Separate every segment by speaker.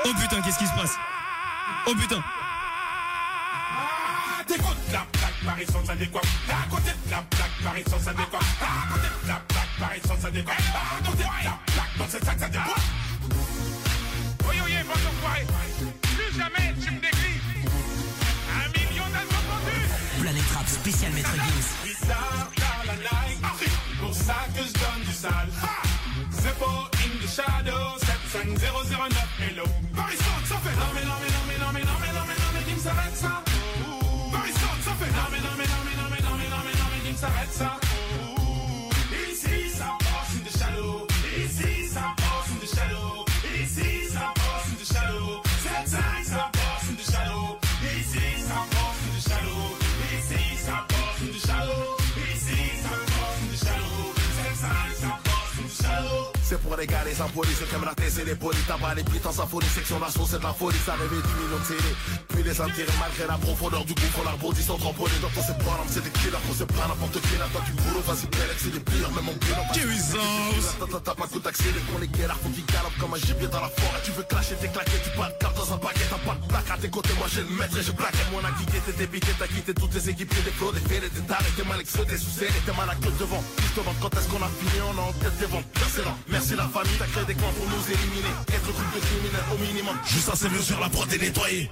Speaker 1: Oh putain, qu'est-ce qui se passe? Oh putain.
Speaker 2: T'écoutes la plaque, Paris sans adéquat. À côté de la plaque, Paris sans adéquat. À côté de la plaque, Paris sans adéquat. À côté de la plaque, dans cette sac, ça déboîte. Oui, oui, bonjour, soirée. Plus jamais tu me décris. 1 million d'albums vendus.
Speaker 3: Planète Rap spécial Maître Gims.
Speaker 2: Bizarre dans la night. Pour ça que je donne du sale. Zeppo in the shadow. 75009. Hello. Paris sans, ça fait. Non, mais non, mais non, mais non, mais non, mais non, mais non, mais Gims arrête ça. Paris sans, ça fait. Non, mais non, mais non, mais non, mais non, mais non, mais non, mais Gims arrête ça. Ici, ça passe in the shadow. Ici, ça passe in the shadow. Ici, ça passe in the shadow. 7-5, ça passe in the shadow. Ici, ça passe in the shadow. Ici, ça passe in the shadow. Ici, ça passe in the shadow. 7-5, ça passe in the shadow.
Speaker 4: C'est pour les gars, les impolis, ceux qui aiment la tête, c'est les polis. Tabac, les beats en symphonie, section d'assaut, c'est de la folie. Ça rêvait du million de télé. Puis les intérêts, malgré la profondeur du groupe, on a rebondi sans trampoline. Dans ton c'est pas l'homme, c'est des killers, faut se prendre n'importe qui. Là, toi, tu boulot, vas-y, belle, c'est des pires, même en bilan. T'as pas coup d'accéléré, qu'on les guerres, faut qu'ils galopent comme un gibier dans la forêt. Tu veux clasher, t'es claqué, tu pas de carte dans un paquet. T'as pas de plaque à tes côtés, moi j'ai le maître et j'ai plaqué. Moi, on a kické, t'es débité, t'as quitté toutes les équipes, des flots, des faits, des tarés. T'es mal exposé, sous scène, t'es mal à queue devant. Juste devant, quand est-ce qu'on a fini, on a en tête des ventes. Merci la famille, t'as créé des coins pour nous éliminer. Être truc de criminel au minimum. Juste assez mesure, la prod est nettoyée.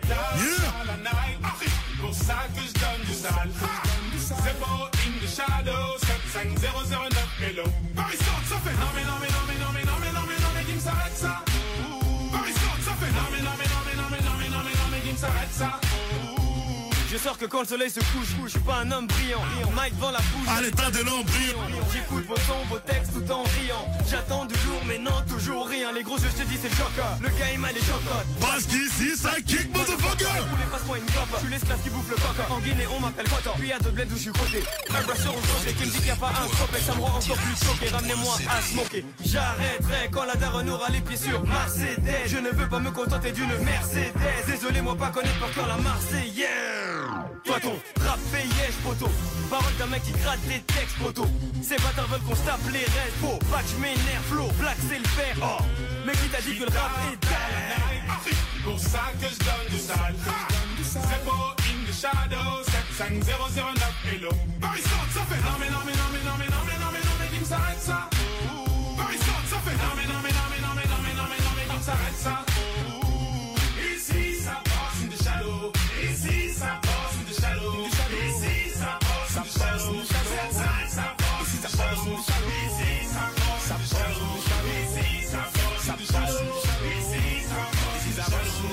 Speaker 2: Pour ça que je donne du sale. C'est beau in the shadow. 75009. Hello. Paris saute, ça fait. Non mais non mais non mais non mais non mais non mais non mais Gims arrête ça. Paris saute, ça fait. Non mais non mais non mais non mais non mais non mais non mais Gims arrête ça.
Speaker 1: Je sors que quand le soleil se couche, je suis pas un homme brillant. Mike vend la bouche.
Speaker 4: À l'état de l'embryon.
Speaker 1: J'écoute vos sons, vos textes tout en riant. J'attends du lourd mais non toujours rien. Les gros jeux je te dis c'est le choc. Le gars il m'a les chocottes.
Speaker 4: Parce qu'ici ça kick motherfucker.
Speaker 1: Tous les passe-moi une clope. Je suis l'esclave qui bouffe le coq. En Guinée on m'appelle Coton. Puis y'a d'autres bleds où je suis coté. Un brasseur au côté qui me dit qu'il y a pas un stop. Ça me rend encore plus choqué. Ramenez-moi à smoker. J'arrêterai quand la daronne aura les pieds sur Mercedes. Je ne veux pas me contenter d'une Mercedes. Désolé moi pas connaître par cœur la Marseillaise. Toi ton rap payège poteau. Parole d'un mec qui gratte les textes poteau. Ces bâtards veulent qu'on se tape les restes. Faux, batch m'énerve, flow, black c'est le fer. Oh, mais qui t'a dit que le rap est dead?
Speaker 2: Pour ça que je donne du sale. C'est beau in the shadow. 75009. Hello. Paris saute, ça fait. Non mais non mais non mais non mais non mais non mais non mais Gims arrête ça. Paris saute, ça fait. Non mais non mais non mais non mais non mais non mais non mais Gims arrête ça. Ici ça passe in the shadow. Ici ça passe in the shadow. Ici ça passe in the shadow. Ici ça passe in the shadow. Ici ça passe in the shadow. Ici ça passe in the shadow. Ici ça passe in the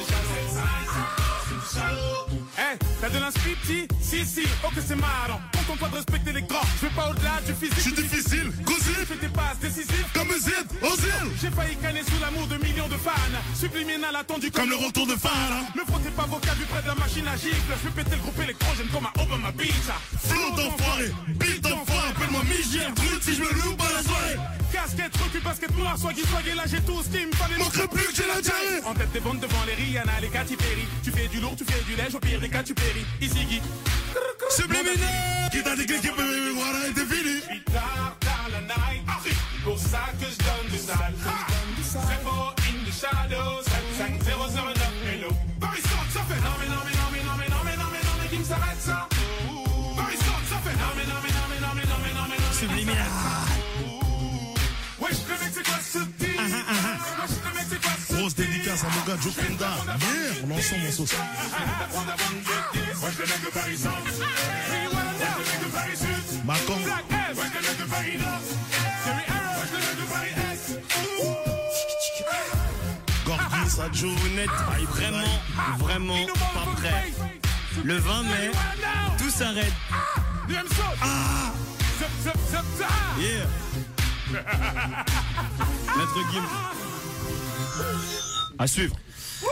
Speaker 2: shadow. Hey, t'as de l'inspi petit? Si, oh que c'est marrant. Contente-toi de respecter les grands. Je vais pas au-delà du physique.
Speaker 4: Je suis difficile, cosy.
Speaker 2: Fais tes passes décisives.
Speaker 4: Comme Z, Ozil.
Speaker 2: J'ai failli canner sous l'amour de millions de fans. Subliminal attendu
Speaker 4: comme le retour de Farah.
Speaker 2: Ne frottez pas vos câbles près de la machine à gifle. Je vais péter le groupe électrogène comme un Obama Pizza.
Speaker 4: Flow d'enfoiré, beat d'enfoiré. Appelle-moi Michel Truc si je me loue pas la soirée.
Speaker 2: Casquette, recul, basket noir, swaggy, là j'ai tout ce qu'il me fallait.
Speaker 4: Manquerait plus que j'ai la diarrhée.
Speaker 2: En tête des ventes devant les Rihanna, les Katy Perry. Tu fais du lourd, tu fais du lège, au pire des cas tu péris. Easy Guy.
Speaker 4: Subliminal. Qui t'a dit que l'équipe voilà était fini.
Speaker 2: Je suis tard dans la night. Pour ça que je donne du sale. C'est beau in the shadow. 75009. Hello. Paris saute, ça fait. Non mais non mais non mais non mais non mais non mais non mais Gims arrête ça. Paris saute, ça fait. Non mais non mais non mais non mais non mais non mais non.
Speaker 1: Subliminal.
Speaker 2: Wesh le mec c'est quoi ce type? Wesh le mec c'est quoi ce type?
Speaker 4: Grosse dédicace à mon gars Joe Penda. Yeah, on est ensemble en sauce.
Speaker 2: Wesh le mec de Paris Centre. Wesh le mec de Paris Sud.
Speaker 4: Macon.
Speaker 2: Wesh le mec de Paris Nord. Wesh le mec de Paris Est.
Speaker 4: Gorgui, ça joue net.
Speaker 1: Vraiment pas prêt. Le 20 mai, tout s'arrête.
Speaker 4: Ah.
Speaker 1: Yeah. Maître Gims. À suivre.